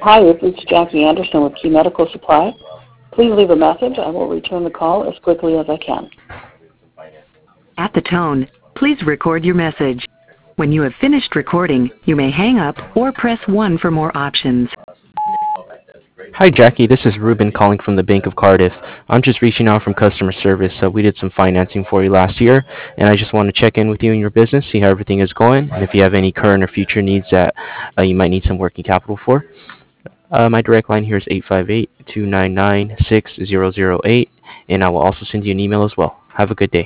Hi, you've reached Jackie Anderson with Key Medical Supply. Please leave a message. I will return the call as quickly as I can. At the tone, please record your message. When you have finished recording, you may hang up or press 1 for more options. Hi, Jackie. This is Ruben calling from the Bank of Cardiff. I'm just reaching out from customer service. We did some financing for you last year, and I just want to check in with you and your business, see how everything is going, and if you have any current or future needs that you might need some working capital for. My direct line here is 858-299-6008, and I will also send you an email as well. Have a good day.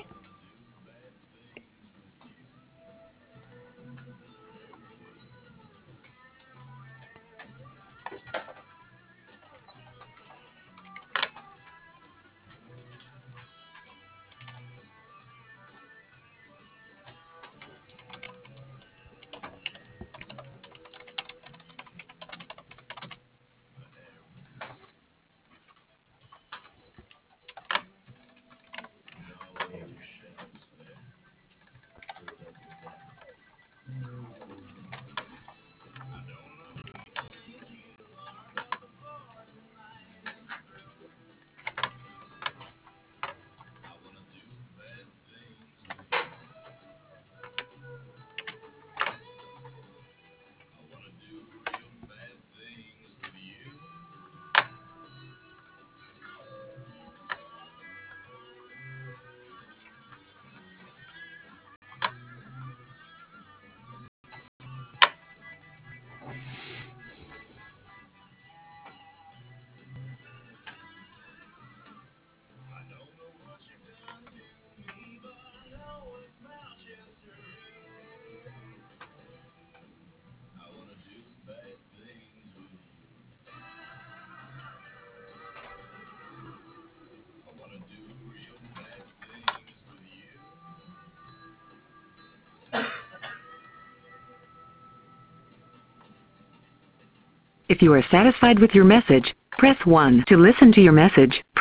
If you are satisfied with your message, press 1 to listen to your message.